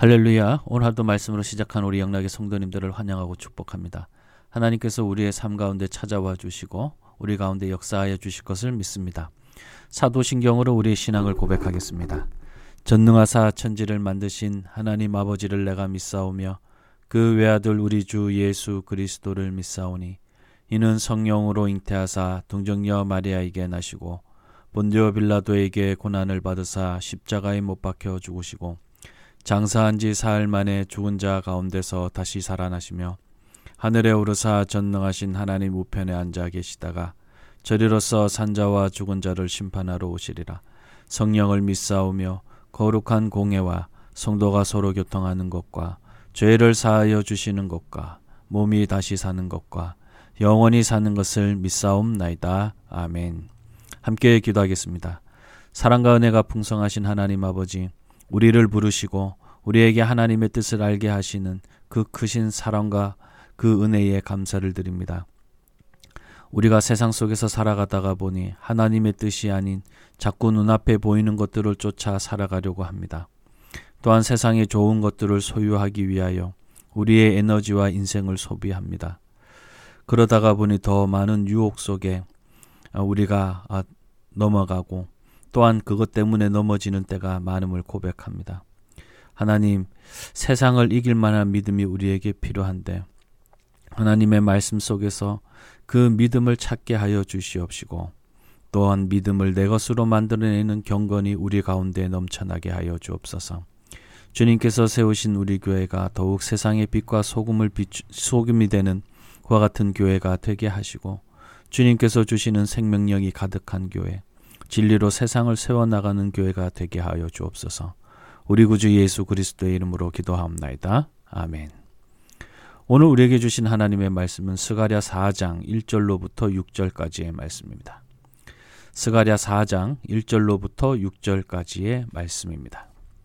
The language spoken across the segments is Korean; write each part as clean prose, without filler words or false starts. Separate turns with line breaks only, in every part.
할렐루야. 오늘 하루도 말씀으로 시작한 우리 영락의 성도님들을 환영하고 축복합니다. 하나님께서 우리의 삶 가운데 찾아와 주시고 우리 가운데 역사하여 주실 것을 믿습니다. 사도신경으로 우리의 신앙을 고백하겠습니다. 전능하사 천지를 만드신 하나님 아버지를 내가 믿사오며 그 외아들 우리 주 예수 그리스도를 믿사오니 이는 성령으로 잉태하사 동정녀 마리아에게 나시고 본디오 빌라도에게 고난을 받으사 십자가에 못 박혀 죽으시고 장사한 지 사흘 만에 죽은 자 가운데서 다시 살아나시며 하늘에 오르사 전능하신 하나님 우편에 앉아 계시다가 저리로서 산자와 죽은 자를 심판하러 오시리라. 성령을 믿사오며 거룩한 공회와 성도가 서로 교통하는 것과 죄를 사하여 주시는 것과 몸이 다시 사는 것과 영원히 사는 것을 믿사옵나이다. 아멘. 함께 기도하겠습니다. 사랑과 은혜가 풍성하신 하나님 아버지, 우리를 부르시고 우리에게 하나님의 뜻을 알게 하시는 그 크신 사랑과 그 은혜에 감사를 드립니다. 우리가 세상 속에서 살아가다가 보니 하나님의 뜻이 아닌 자꾸 눈앞에 보이는 것들을 쫓아 살아가려고 합니다. 또한 세상의 좋은 것들을 소유하기 위하여 우리의 에너지와 인생을 소비합니다. 그러다가 보니 더 많은 유혹 속에 우리가 넘어가고 또한 그것 때문에 넘어지는 때가 많음을 고백합니다. 하나님, 세상을 이길 만한 믿음이 우리에게 필요한데 하나님의 말씀 속에서 그 믿음을 찾게 하여 주시옵시고 또한 믿음을 내 것으로 만들어내는 경건이 우리 가운데 넘쳐나게 하여 주옵소서. 주님께서 세우신 우리 교회가 더욱 세상의 빛과 소금이 되는 그와 같은 교회가 되게 하시고 주님께서 주시는 생명력이 가득한 교회, 진리로 세상을 세워나가는 교회가 되게 하여 주옵소서. 우리 구주 예수 그리스도의 이름으로 기도하옵나이다. 아멘. 오늘 우리에게 주신 하나님의 말씀은 스가랴 4장 1절로부터 6절까지의 말씀입니다. 스가랴 4장 1절로부터 6절까지의 말씀입니다.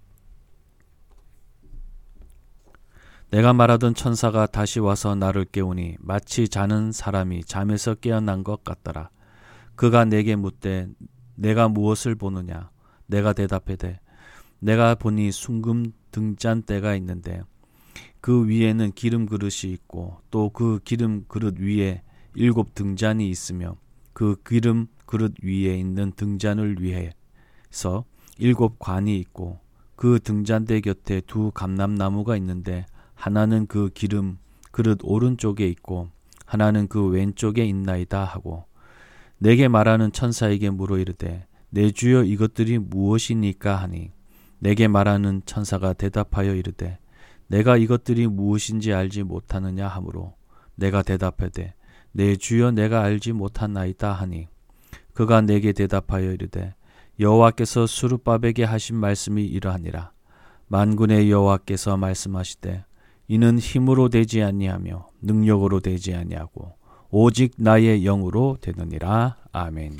내가 말하던 천사가 다시 와서 나를 깨우니 마치 자는 사람이 잠에서 깨어난 것 같더라. 그가 내게 묻되 내가 무엇을 보느냐? 내가 대답하되 내가 보니 숭금 등잔대가 있는데 그 위에는 기름 그릇이 있고 또 그 기름 그릇 위에 7 등잔이 있으며 그 기름 그릇 위에 있는 등잔을 위해서 7 관이 있고 그 등잔대 곁에 2 감람나무가 있는데 하나는 그 기름 그릇 오른쪽에 있고 하나는 그 왼쪽에 있나이다 하고 내게 말하는 천사에게 물어 이르되 내 주여 이것들이 무엇이니까 하니 내게 말하는 천사가 대답하여 이르되 내가 이것들이 무엇인지 알지 못하느냐 하므로 내가 대답하되 내 주여 내가 알지 못하나이다 하니 그가 내게 대답하여 이르되 여호와께서 수르바벨에게 하신 말씀이 이러하니라. 만군의 여호와께서 말씀하시되 이는 힘으로 되지 아니하며 능력으로 되지 아니하고 오직 나의 영으로 되느니라. 아멘.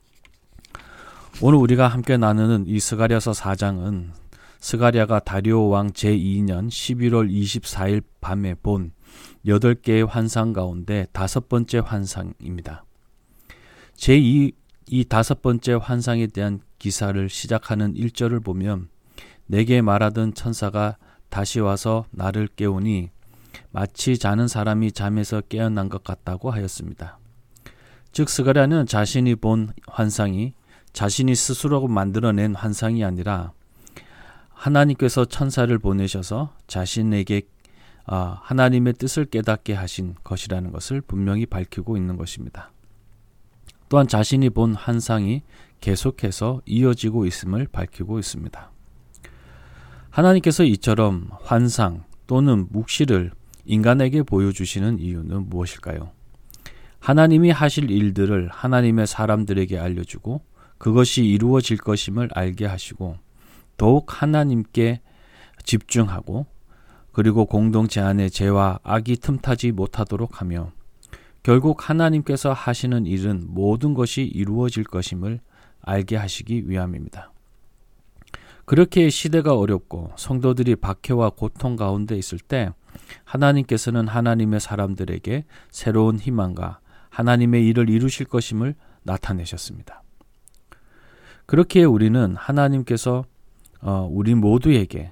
오늘 우리가 함께 나누는 이 스가랴서 4장은 스가랴가 다리오 왕 제2년 11월 24일 밤에 본 8개의 환상 가운데 5번째 환상입니다. 이 5번째 환상에 대한 기사를 시작하는 1절을 보면 내게 말하던 천사가 다시 와서 나를 깨우니 마치 자는 사람이 잠에서 깨어난 것 같다고 하였습니다. 즉 스가랴는 자신이 본 환상이 자신이 스스로 만들어낸 환상이 아니라 하나님께서 천사를 보내셔서 자신에게 하나님의 뜻을 깨닫게 하신 것이라는 것을 분명히 밝히고 있는 것입니다. 또한 자신이 본 환상이 계속해서 이어지고 있음을 밝히고 있습니다. 하나님께서 이처럼 환상 또는 묵시를 인간에게 보여주시는 이유는 무엇일까요? 하나님이 하실 일들을 하나님의 사람들에게 알려주고 그것이 이루어질 것임을 알게 하시고 더욱 하나님께 집중하고 그리고 공동체 안에 죄와 악이 틈타지 못하도록 하며 결국 하나님께서 하시는 일은 모든 것이 이루어질 것임을 알게 하시기 위함입니다. 그렇게 시대가 어렵고 성도들이 박해와 고통 가운데 있을 때 하나님께서는 하나님의 사람들에게 새로운 희망과 하나님의 일을 이루실 것임을 나타내셨습니다. 그렇기에 우리는 하나님께서 우리 모두에게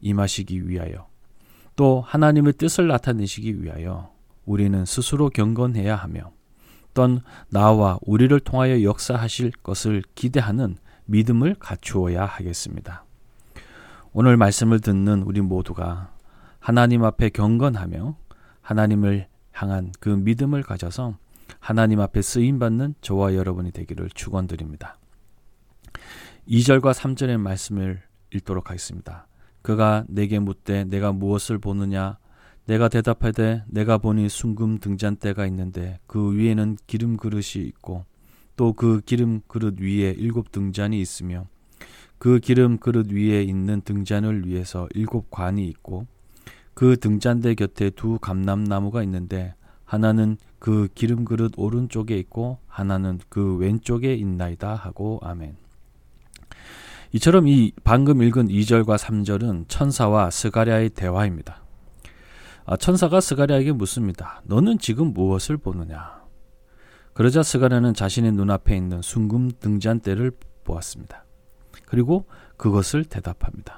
임하시기 위하여 또 하나님의 뜻을 나타내시기 위하여 우리는 스스로 경건해야 하며 또한 나와 우리를 통하여 역사하실 것을 기대하는 믿음을 갖추어야 하겠습니다. 오늘 말씀을 듣는 우리 모두가 하나님 앞에 경건하며 하나님을 향한 그 믿음을 가져서 하나님 앞에 쓰임받는 저와 여러분이 되기를 축원드립니다. 2절과 3절의 말씀을 읽도록 하겠습니다. 그가 내게 묻되 내가 무엇을 보느냐? 내가 대답하되 내가 보니 순금 등잔대가 있는데 그 위에는 기름 그릇이 있고 또 그 기름 그릇 위에 7 등잔이 있으며 그 기름 그릇 위에 있는 등잔을 위해서 7 관이 있고 그 등잔대 곁에 2 감람나무가 있는데 하나는 그 기름 그릇 오른쪽에 있고 하나는 그 왼쪽에 있나이다 하고 아멘. 이처럼 이 방금 읽은 2절과 3절은 천사와 스가랴의 대화입니다. 천사가 스가랴에게 묻습니다. 너는 지금 무엇을 보느냐? 그러자 스가랴는 자신의 눈앞에 있는 순금 등잔대를 보았습니다. 그리고 그것을 대답합니다.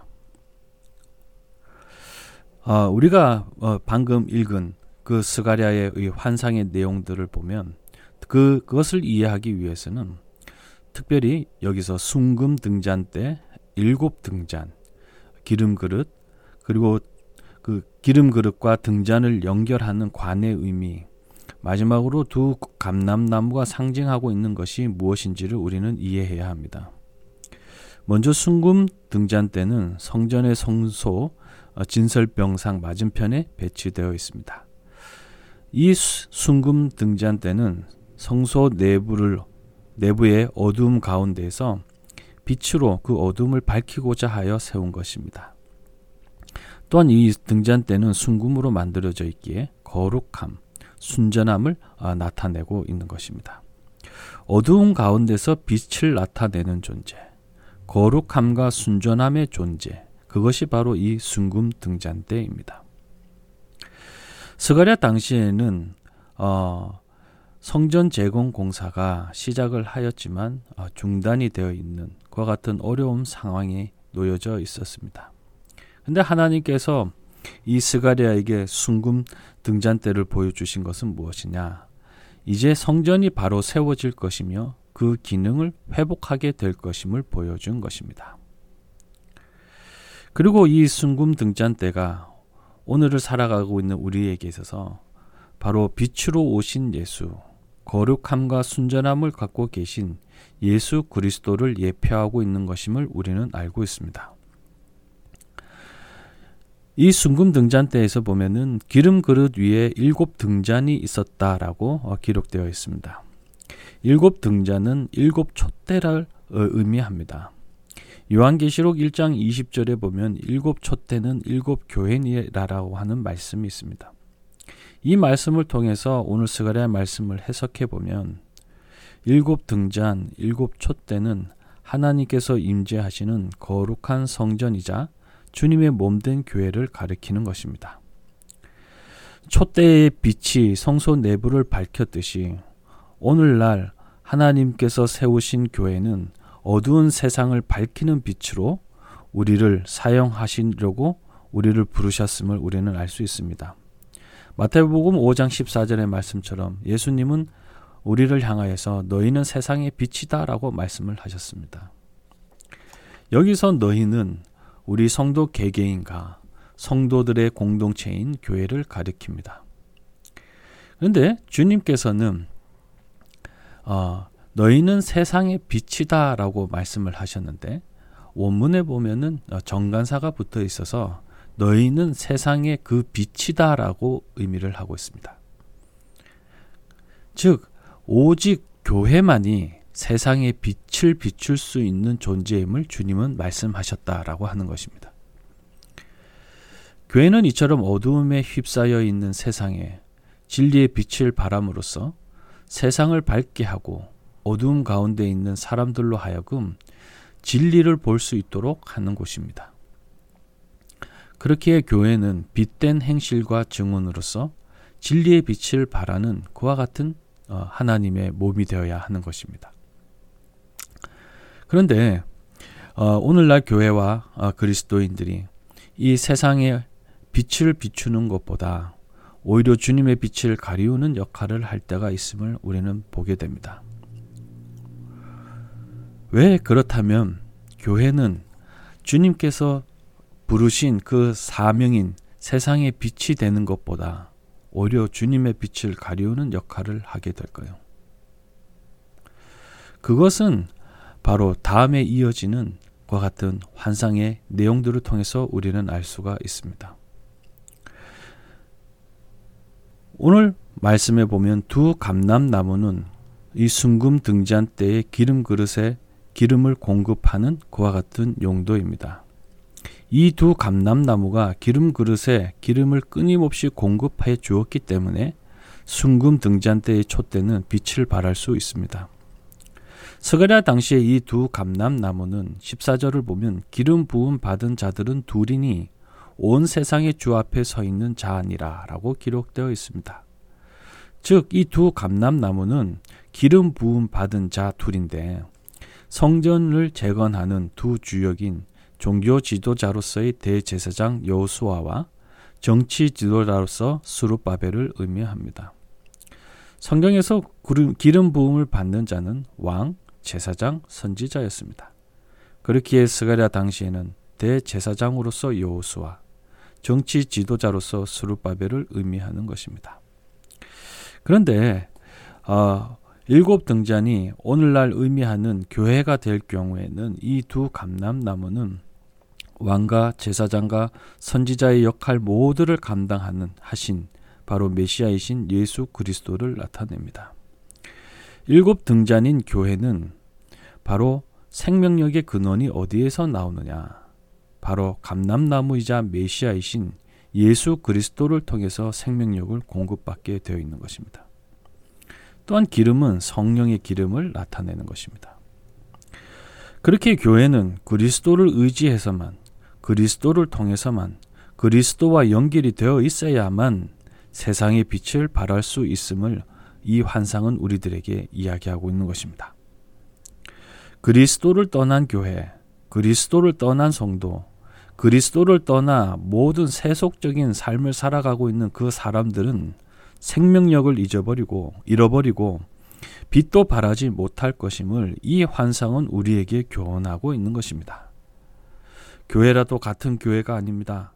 우리가 방금 읽은 그 스가랴의 환상의 내용들을 보면 그것을 이해하기 위해서는 특별히 여기서 순금 등잔대, 7 등잔, 기름 그릇, 그리고 그 기름 그릇과 등잔을 연결하는 관의 의미, 마지막으로 2 감람나무가 상징하고 있는 것이 무엇인지를 우리는 이해해야 합니다. 먼저 순금 등잔대는 성전의 성소 진설병상 맞은편에 배치되어 있습니다. 이 순금 등잔대는 성소 내부의 어두움 가운데에서 빛으로 그 어둠을 밝히고자 하여 세운 것입니다. 또한 이 등잔대는 순금으로 만들어져 있기에 거룩함, 순전함을 나타내고 있는 것입니다. 어두운 가운데서 빛을 나타내는 존재, 거룩함과 순전함의 존재, 그것이 바로 이 순금 등잔대입니다. 스가랴 당시에는 성전 재건 공사가 시작을 하였지만 중단이 되어 있는 그와 같은 어려운 상황에 놓여져 있었습니다. 근데 하나님께서 이 스가랴에게 순금 등잔대를 보여주신 것은 무엇이냐? 이제 성전이 바로 세워질 것이며 그 기능을 회복하게 될 것임을 보여준 것입니다. 그리고 이 순금 등잔대가 오늘을 살아가고 있는 우리에게 있어서 바로 빛으로 오신 예수, 거룩함과 순전함을 갖고 계신 예수 그리스도를 예표하고 있는 것임을 우리는 알고 있습니다. 이 순금 등잔대에서 보면은 기름 그릇 위에 7 등잔이 있었다라고 기록되어 있습니다. 7 등잔은 7 촛대를 의미합니다. 요한계시록 1장 20절에 보면 7 촛대는 7 교회니라라고 하는 말씀이 있습니다. 이 말씀을 통해서 오늘 스가랴의 말씀을 해석해 보면 7 등잔, 7 촛대는 하나님께서 임재하시는 거룩한 성전이자 주님의 몸된 교회를 가리키는 것입니다. 촛대의 빛이 성소 내부를 밝혔듯이 오늘날 하나님께서 세우신 교회는 어두운 세상을 밝히는 빛으로 우리를 사용하시려고 우리를 부르셨음을 우리는 알 수 있습니다. 마태복음 5장 14절의 말씀처럼 예수님은 우리를 향하여서 너희는 세상의 빛이다 라고 말씀을 하셨습니다. 여기서 너희는 우리 성도 개개인과 성도들의 공동체인 교회를 가리킵니다. 그런데 주님께서는 너희는 세상의 빛이다 라고 말씀을 하셨는데 원문에 보면은 정관사가 붙어 있어서 너희는 세상의 그 빛이다 라고 의미를 하고 있습니다. 즉 오직 교회만이 세상의 빛을 비출 수 있는 존재임을 주님은 말씀하셨다라고 하는 것입니다. 교회는 이처럼 어두움에 휩싸여 있는 세상에 진리의 빛을 발함으로써 세상을 밝게 하고 어두움 가운데 있는 사람들로 하여금 진리를 볼 수 있도록 하는 곳입니다. 그렇기에 교회는 빛된 행실과 증언으로서 진리의 빛을 발하는 그와 같은 하나님의 몸이 되어야 하는 것입니다. 그런데 오늘날 교회와 그리스도인들이 이 세상에 빛을 비추는 것보다 오히려 주님의 빛을 가리우는 역할을 할 때가 있음을 우리는 보게 됩니다. 왜 그렇다면 교회는 주님께서 부르신 그 사명인 세상의 빛이 되는 것보다 오히려 주님의 빛을 가리우는 역할을 하게 될까요? 그것은 바로 다음에 이어지는 과 같은 환상의 내용들을 통해서 우리는 알 수가 있습니다. 오늘 말씀에 보면 두 감람나무는 이 순금 등잔 때의 기름 그릇에 기름을 공급하는 그와 같은 용도입니다. 이 두 감람나무가 기름 그릇에 기름을 끊임없이 공급해 주었기 때문에 순금 등잔 때의 촛대는 빛을 발할 수 있습니다. 스가랴 당시에 이 두 감람나무는 14절을 보면 기름 부음 받은 자들은 둘이니 온 세상의 주 앞에 서 있는 자 아니라 라고 기록되어 있습니다. 즉 이 두 감람나무는 기름 부음 받은 자 둘인데 성전을 재건하는 두 주역인 종교 지도자로서의 대제사장 여호수아와 정치 지도자로서 스룹바벨을 의미합니다. 성경에서 기름 부음을 받는 자는 왕, 제사장, 선지자였습니다. 그렇기에 스가랴 당시에는 대제사장으로서 여호수아, 정치 지도자로서 스룹바벨을 의미하는 것입니다. 그런데 일곱 등잔이 오늘날 의미하는 교회가 될 경우에는 이 두 감람나무는 왕과 제사장과 선지자의 역할 모두를 하신 바로 메시아이신 예수 그리스도를 나타냅니다. 일곱 등잔인 교회는 바로 생명력의 근원이 어디에서 나오느냐? 바로 감람나무이자 메시아이신 예수 그리스도를 통해서 생명력을 공급받게 되어 있는 것입니다. 또한 기름은 성령의 기름을 나타내는 것입니다. 그렇게 교회는 그리스도를 의지해서만, 그리스도를 통해서만, 그리스도와 연결이 되어 있어야만 세상의 빛을 발할 수 있음을 이 환상은 우리들에게 이야기하고 있는 것입니다. 그리스도를 떠난 교회, 그리스도를 떠난 성도, 그리스도를 떠나 모든 세속적인 삶을 살아가고 있는 그 사람들은 생명력을 잃어버리고 빛도 발하지 못할 것임을 이 환상은 우리에게 교훈하고 있는 것입니다. 교회라도 같은 교회가 아닙니다.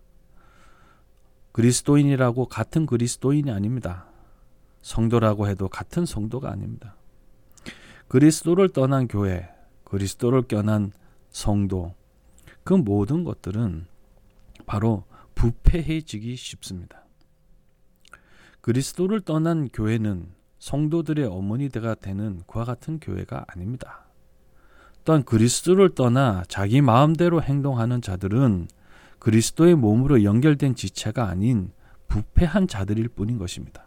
그리스도인이라고 같은 그리스도인이 아닙니다. 성도라고 해도 같은 성도가 아닙니다. 그리스도를 떠난 교회, 그리스도를 떠난 성도, 그 모든 것들은 바로 부패해지기 쉽습니다. 그리스도를 떠난 교회는 성도들의 어머니가 되는 그와 같은 교회가 아닙니다. 또한 그리스도를 떠나 자기 마음대로 행동하는 자들은 그리스도의 몸으로 연결된 지체가 아닌 부패한 자들일 뿐인 것입니다.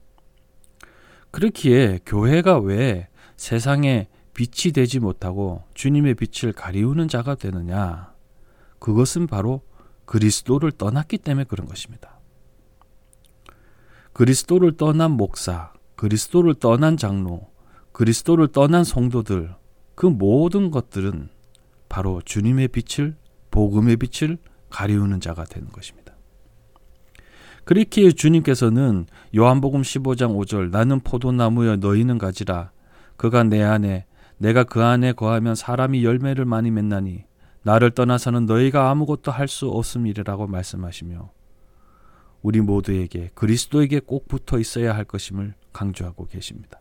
그렇기에 교회가 왜 세상에 빛이 되지 못하고 주님의 빛을 가리우는 자가 되느냐? 그것은 바로 그리스도를 떠났기 때문에 그런 것입니다. 그리스도를 떠난 목사, 그리스도를 떠난 장로, 그리스도를 떠난 성도들, 그 모든 것들은 바로 주님의 빛을, 복음의 빛을 가리우는 자가 되는 것입니다. 그렇기에 주님께서는 요한복음 15장 5절 나는 포도나무여 너희는 가지라 그가 내 안에 내가 그 안에 거하면 사람이 열매를 많이 맺나니 나를 떠나서는 너희가 아무것도 할 수 없음이라고 말씀하시며 우리 모두에게 그리스도에게 꼭 붙어 있어야 할 것임을 강조하고 계십니다.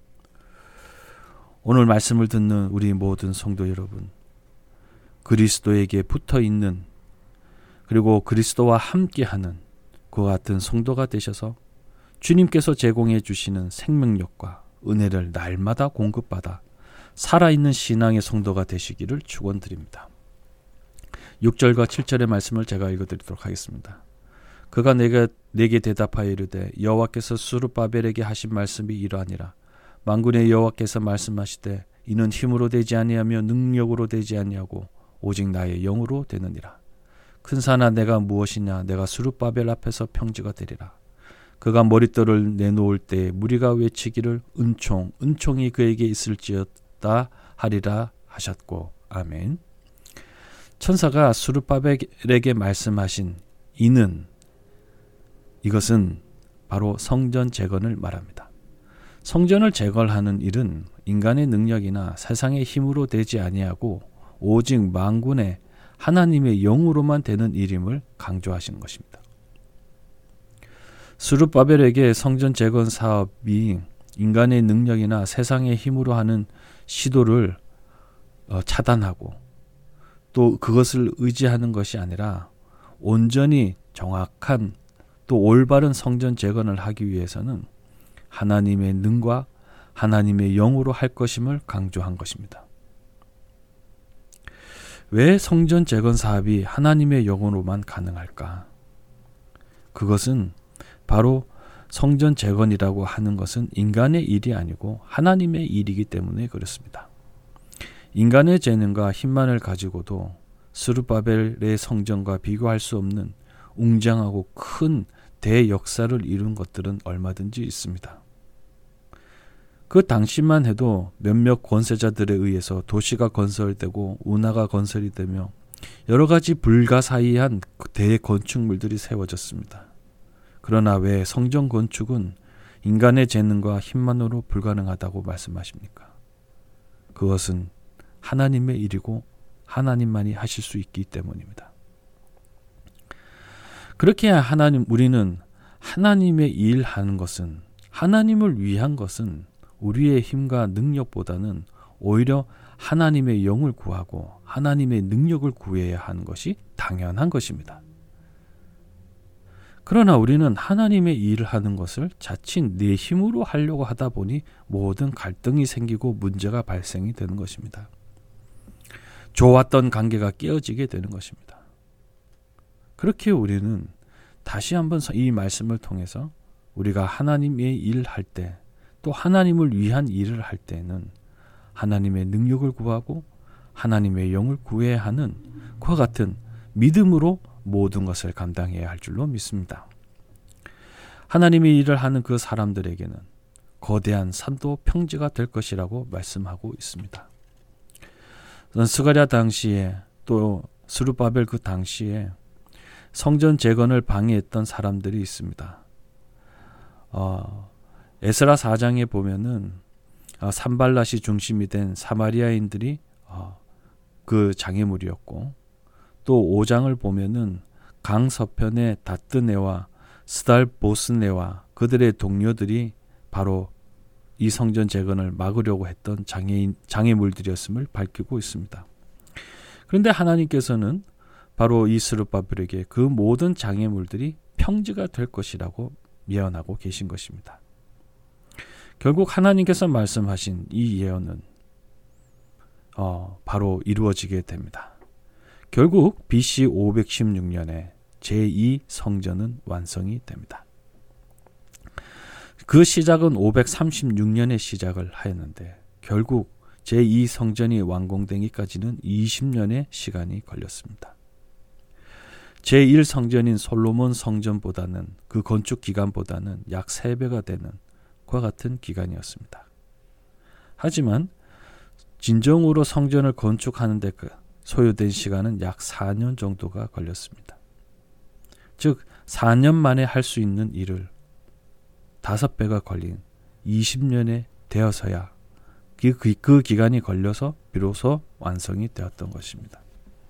오늘 말씀을 듣는 우리 모든 성도 여러분, 그리스도에게 붙어 있는 그리고 그리스도와 함께하는 그와 같은 성도가 되셔서 주님께서 제공해 주시는 생명력과 은혜를 날마다 공급받아 살아있는 신앙의 성도가 되시기를 축원드립니다. 6절과 7절의 말씀을 제가 읽어드리도록 하겠습니다. 그가 내게 대답하여 이르되 여호와께서 스룹바벨에게 하신 말씀이 이러하니라. 만군의 여호와께서 말씀하시되 이는 힘으로 되지 아니하며 능력으로 되지 아니하고 오직 나의 영으로 되느니라. 큰 산아 내가 무엇이냐 내가 스룹바벨 앞에서 평지가 되리라. 그가 머릿돌을 내놓을 때 무리가 외치기를 은총이 그에게 있을지어다 하리라 하셨고 아멘. 천사가 스룹바벨에게 말씀하신 이는, 이것은 바로 성전 재건을 말합니다. 성전을 재건하는 일은 인간의 능력이나 세상의 힘으로 되지 아니하고 오직 만군의 하나님의 영으로만 되는 일임을 강조하시는 것입니다. 스룹바벨에게 성전 재건 사업이 인간의 능력이나 세상의 힘으로 하는 시도를 차단하고 또 그것을 의지하는 것이 아니라 온전히 정확한 또 올바른 성전 재건을 하기 위해서는 하나님의 능과 하나님의 영으로 할 것임을 강조한 것입니다. 왜 성전 재건 사업이 하나님의 영으로만 가능할까? 그것은 바로 성전 재건이라고 하는 것은 인간의 일이 아니고 하나님의 일이기 때문에 그렇습니다. 인간의 재능과 힘만을 가지고도 스룹바벨의 성전과 비교할 수 없는 웅장하고 큰 대역사를 이룬 것들은 얼마든지 있습니다. 그 당시만 해도 몇몇 권세자들에 의해서 도시가 건설되고 운하가 건설이 되며 여러 가지 불가사의한 대건축물들이 세워졌습니다. 그러나 왜 성전 건축은 인간의 재능과 힘만으로 불가능하다고 말씀하십니까? 그것은 하나님의 일이고 하나님만이 하실 수 있기 때문입니다. 그렇게 우리는 하나님의 일하는 것은, 하나님을 위한 것은 우리의 힘과 능력보다는 오히려 하나님의 영을 구하고 하나님의 능력을 구해야 하는 것이 당연한 것입니다. 그러나 우리는 하나님의 일을 하는 것을 자칫 내 힘으로 하려고 하다 보니 모든 갈등이 생기고 문제가 발생이 되는 것입니다. 좋았던 관계가 깨어지게 되는 것입니다. 그렇게 우리는 다시 한번 이 말씀을 통해서 우리가 하나님의 일을 할 때, 또 하나님을 위한 일을 할 때는 하나님의 능력을 구하고 하나님의 영을 구해야 하는 그와 같은 믿음으로 모든 것을 감당해야 할 줄로 믿습니다. 하나님의 일을 하는 그 사람들에게는 거대한 산도 평지가 될 것이라고 말씀하고 있습니다. 스가랴 당시에 또 스룹바벨 그 당시에 성전 재건을 방해했던 사람들이 있습니다. 에스라 4장에 보면은 산발랏이 중심이 된 사마리아인들이 그 장애물이었고, 또 5장을 보면은 강 서편의 다뜨네와 스달보스네와 그들의 동료들이 바로 이 성전 재건을 막으려고 했던 장애물들이었음을 밝히고 있습니다. 그런데 하나님께서는 바로 이 스룹바벨에게 그 모든 장애물들이 평지가 될 것이라고 예언하고 계신 것입니다. 결국 하나님께서 말씀하신 이 예언은 바로 이루어지게 됩니다. 결국 BC 516년에 제2 성전은 완성이 됩니다. 그 시작은 536년에 시작을 하였는데 결국 제2 성전이 완공되기까지는 20년의 시간이 걸렸습니다. 제1 성전인 솔로몬 성전보다는, 그 건축 기간보다는 약 3배가 되는 그와 같은 기간이었습니다. 하지만 진정으로 성전을 건축하는 데 소요된 시간은 약 4년 정도가 걸렸습니다. 즉 4년 만에 할 수 있는 일을 5배가 걸린 20년에 되어서야 그 기간이 걸려서 비로소 완성이 되었던 것입니다.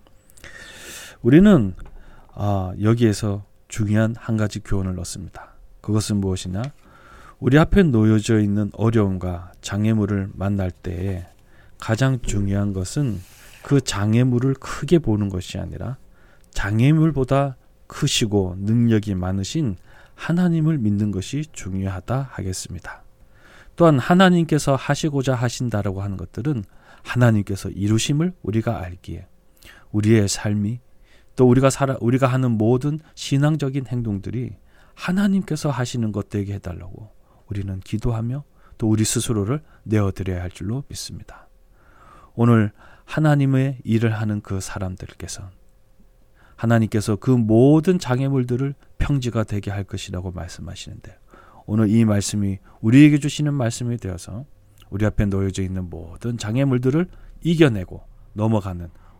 우리는 여기에서 중요한 한 가지 교훈을 얻습니다. 그것은 무엇이냐? 우리 앞에 놓여져 있는 어려움과 장애물을 만날 때에 가장 중요한 것은 그 장애물을 크게 보는 것이 아니라 장애물보다 크시고 능력이 많으신 하나님을 믿는 것이 중요하다 하겠습니다. 또한 하나님께서 하시고자 하신다라고 하는 것들은 하나님께서 이루심을 우리가 알기에 우리의 삶이, 또 우리가 하는 모든 신앙적인 행동들이 하나님께서 하시는 것 되게 해달라고 우리는 기도하며 또 우리 스스로를 내어드려야 할 줄로 믿습니다. 오늘 하나님의 일을 하는 그 사람들께서 하나님께서 그 모든 장애물들을 평지가 되게 할 것이라고 말씀하시는데, 오늘 이 말씀이 우리에게 주시는 말씀이 되어서 우리 앞에 놓여져 있는 모든 장애물들을 이겨내고 넘어가는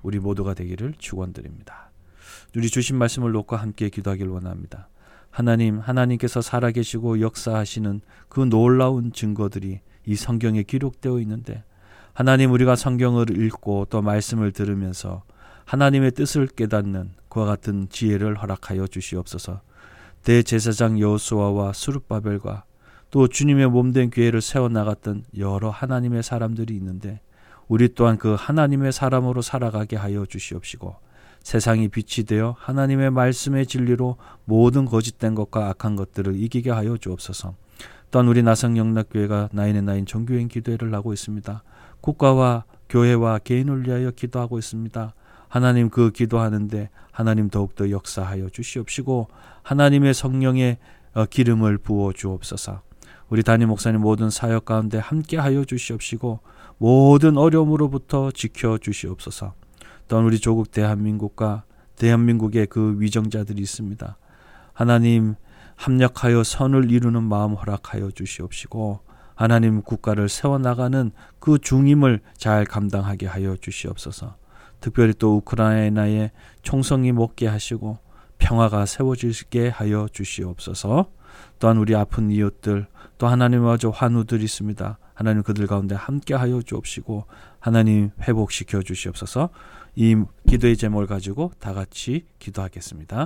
우리 모두가 되기를 축원드립니다. 우리 주신 말씀을 놓고 함께 기도하길 원합니다. 하나님께서 살아계시고 역사하시는 그 놀라운 증거들이 이 성경에 기록되어 있는데, 하나님, 우리가 성경을 읽고 또 말씀을 들으면서 하나님의 뜻을 깨닫는 그와 같은 지혜를 허락하여 주시옵소서. 대제사장 여호수아와 스룹바벨과 또 주님의 몸된 교회를 세워나갔던 여러 하나님의 사람들이 있는데, 우리 또한 그 하나님의 사람으로 살아가게 하여 주시옵시고, 세상이 빛이 되어 하나님의 말씀의 진리로 모든 거짓된 것과 악한 것들을 이기게 하여 주옵소서. 또한 우리 나성영락교회가 나인의 정교행 기도회를 하고 있습니다. 국가와 교회와 개인을 위하여 기도하고 있습니다. 하나님, 그 기도하는데 하나님 더욱더 역사하여 주시옵시고 하나님의 성령의 기름을 부어 주옵소서. 우리 담임 목사님 모든 사역 가운데 함께하여 주시옵시고 모든 어려움으로부터 지켜 주시옵소서. 또한 우리 조국 대한민국과 대한민국의 그 위정자들이 있습니다. 하나님, 합력하여 선을 이루는 마음 허락하여 주시옵시고 하나님, 국가를 세워나가는 그 중임을 잘 감당하게 하여 주시옵소서. 특별히 또 우크라이나에 총성이 먹게 하시고 평화가 세워지게 하여 주시옵소서. 또한 우리 아픈 이웃들, 또 하나님의 환우들이 있습니다. 하나님, 그들 가운데 함께하여 주옵시고 하나님, 회복시켜 주시옵소서. 이 기도의 제목을 가지고 다 같이 기도하겠습니다.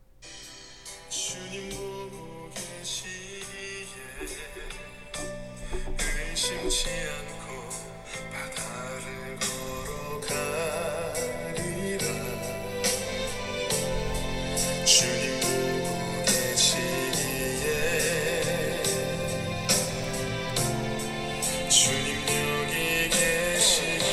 주님 보고 계시기에 의심치 않고 바다를 걸어가리라. 주님 보고 계시기에 주님 여기 계시기에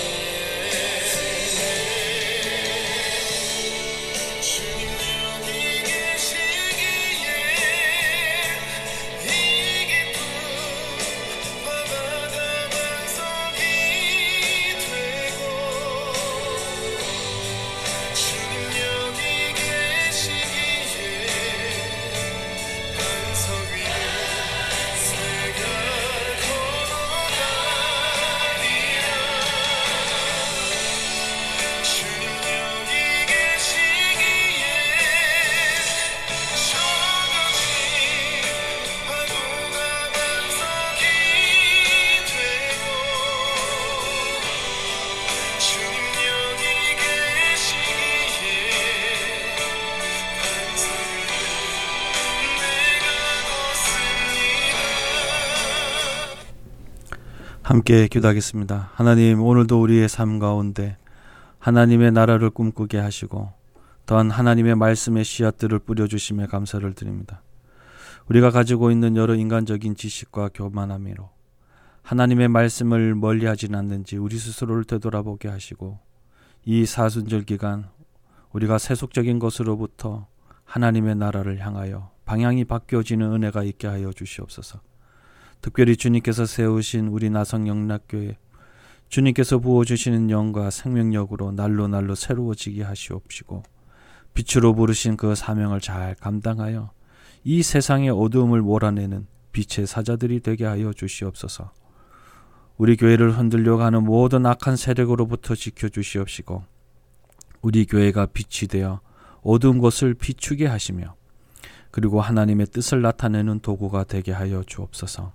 함께 기도하겠습니다. 하나님, 오늘도 우리의 삶 가운데 하나님의 나라를 꿈꾸게 하시고 또한 하나님의 말씀의 씨앗들을 뿌려주심에 감사를 드립니다. 우리가 가지고 있는 여러 인간적인 지식과 교만함으로 하나님의 말씀을 멀리하진 않는지 우리 스스로를 되돌아보게 하시고 이 사순절 기간 우리가 세속적인 것으로부터 하나님의 나라를 향하여 방향이 바뀌어지는 은혜가 있게 하여 주시옵소서. 특별히 주님께서 세우신 우리 나성영락교회, 주님께서 부어주시는 영과 생명력으로 날로 새로워지게 하시옵시고 빛으로 부르신 그 사명을 잘 감당하여 이 세상의 어두움을 몰아내는 빛의 사자들이 되게 하여 주시옵소서. 우리 교회를 흔들려고 하는 모든 악한 세력으로부터 지켜주시옵시고 우리 교회가 빛이 되어 어두운 곳을 비추게 하시며 그리고 하나님의 뜻을 나타내는 도구가 되게 하여 주옵소서.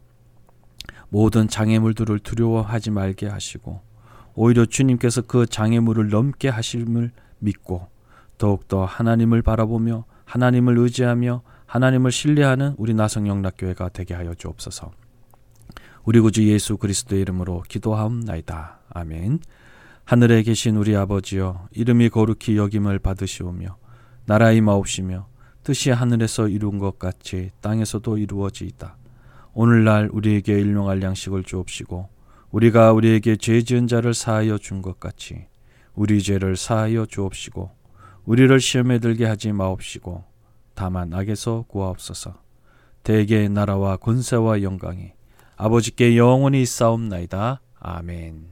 모든 장애물들을 두려워하지 말게 하시고 오히려 주님께서 그 장애물을 넘게 하심을 믿고 더욱더 하나님을 바라보며 하나님을 의지하며 하나님을 신뢰하는 우리 나성영락교회가 되게 하여 주옵소서. 우리 구주 예수 그리스도의 이름으로 기도하옵나이다. 아멘. 하늘에 계신 우리 아버지여, 이름이 거룩히 여김을 받으시오며 나라의 마옵시며 뜻이 하늘에서 이룬 것 같이 땅에서도 이루어지이다. 오늘날 우리에게 일용할 양식을 주옵시고 우리가 우리에게 죄 지은 자를 사하여 준 것 같이 우리 죄를 사하여 주옵시고 우리를 시험에 들게 하지 마옵시고 다만 악에서 구하옵소서. 대개의 나라와 권세와 영광이 아버지께 영원히 있사옵나이다. 아멘.